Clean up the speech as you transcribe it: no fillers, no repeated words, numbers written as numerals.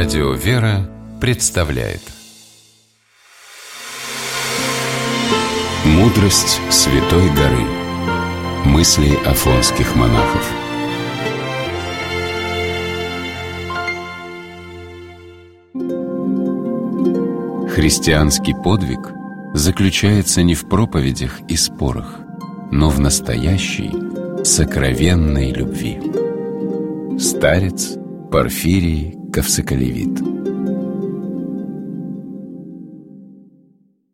Радио «Вера» представляет «Мудрость Святой горы». Мысли афонских монахов. Христианский подвиг заключается не в проповедях и спорах, но в настоящей, сокровенной любви. Старец Порфирий Кавсыкалевит.